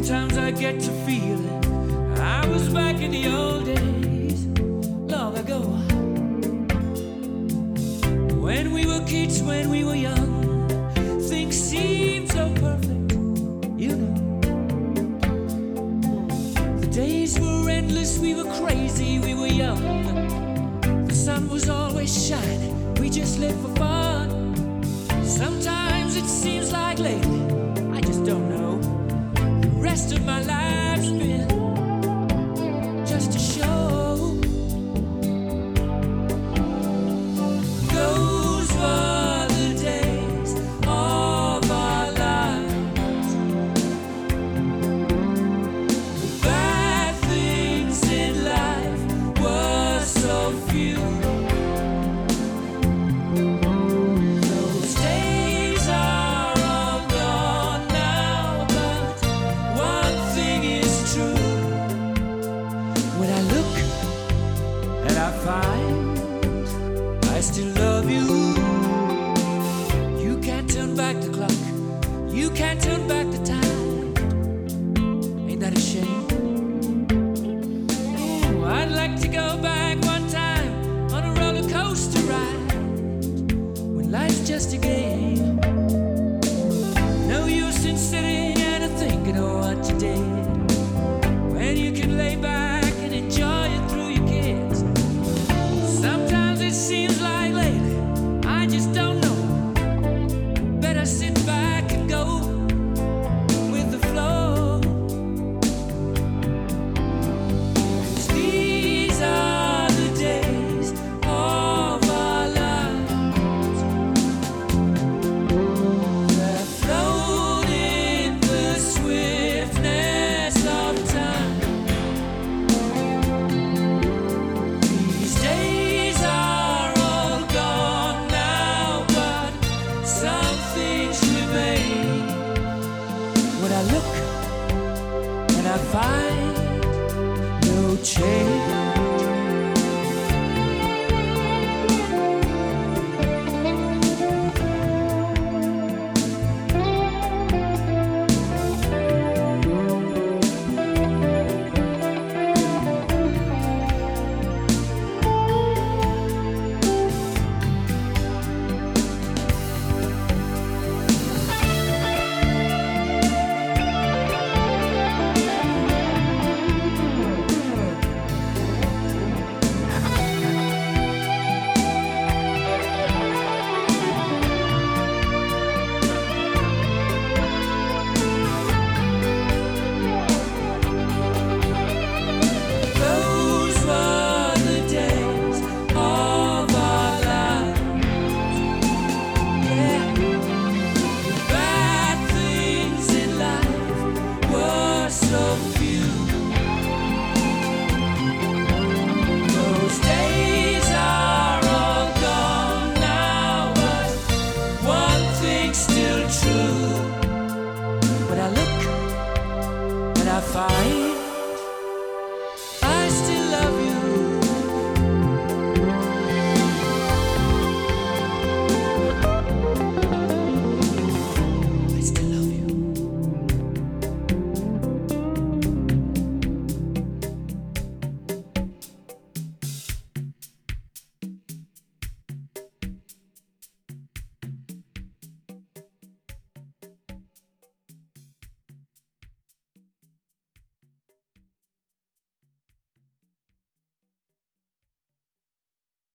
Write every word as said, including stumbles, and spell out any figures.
Sometimes I get to feeling I was back in the old days, long ago. When we were kids, when we were young, things seemed so perfect, you know. The days were endless, we were crazy, we were young. The sun was always shining, we just lived for fun. Sometimes it seems like lately, I just don't know, the rest of my life's been just a show. Those were the days of our lives. The bad things in life were so few. Those days are all gone now, but one thing is true. When I look and I find I still love you, you can't turn back the clock, you can't turn back the time. Ain't that a shame? Ooh, I'd like to go back one time on a roller coaster ride when life's just a game.